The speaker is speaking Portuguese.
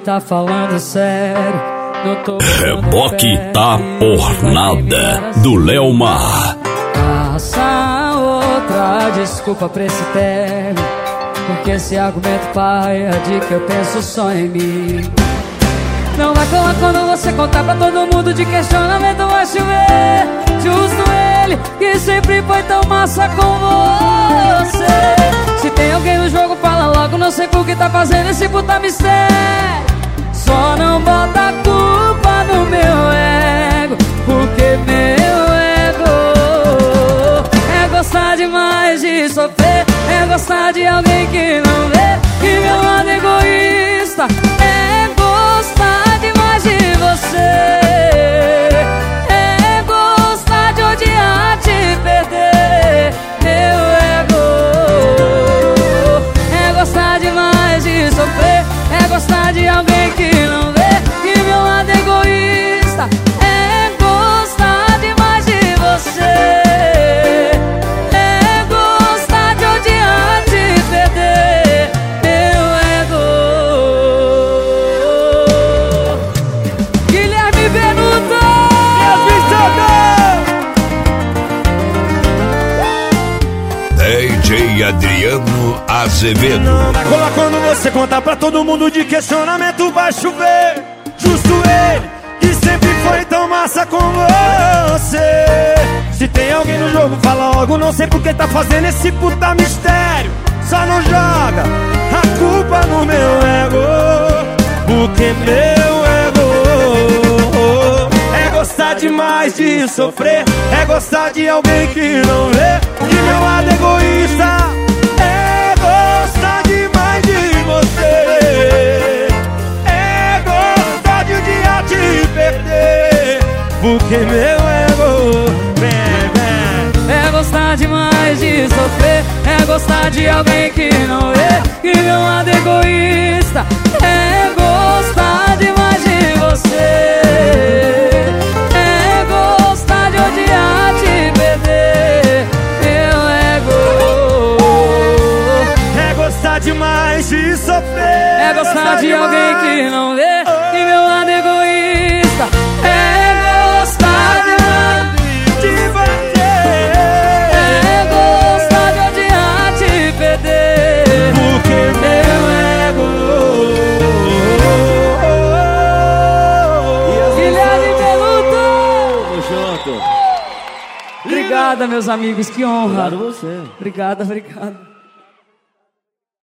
tá falando sério. Não tô Reboque da Pornada do Léo Mar. Caça outra desculpa pra esse término, porque esse argumento paia de que eu penso só em mim. Não vai colar quando você contar pra todo mundo, de questionamento vai chover. Justo ele, que sempre foi tão massa com você. Se tem alguém no jogo, fala logo, não sei por que tá fazendo esse puta mistério. Só não bota a culpa no meu ego, porque meu ego é gostar demais de sofrer, é gostar de alguém que não vê, que meu lado egoísta é gostar demais de você. É gostar de odiar, te perder. Meu ego é gostar demais de sofrer, é gostar de alguém que não vê, que meu lado egoísta é gostar demais de você. É gostar de odiar, te perder. Meu ego. Guilherme Benuto, DJ Adriano Azevedo. Não vai colar quando você contar pra todo mundo, de questionamento vai chover. Justo ele, que sempre foi tão massa com você. Se tem alguém no jogo, fala logo, não sei por que tá fazendo esse puta mistério. Só não joga a culpa no meu ego, porque meu ego é gostar demais de sofrer, é gostar de alguém que não vê, que meu lado egoísta é gostar demais de você. É gostar de odiar, te perder, porque meu ego é gostar demais de sofrer, é gostar de alguém que não vê, que meu lado egoísta é gostar demais de você. É gostar de odiar, te perder. Meu ego é gostar demais de sofrer, é gostar de alguém que não vê, que meu lado egoísta é gostar demais de você. é gostar de odiar, te perder. Porque meu ego. Guilherme Benuto. Tamo junto. Obrigada, meus amigos, que honra. Obrigado você. Obrigado.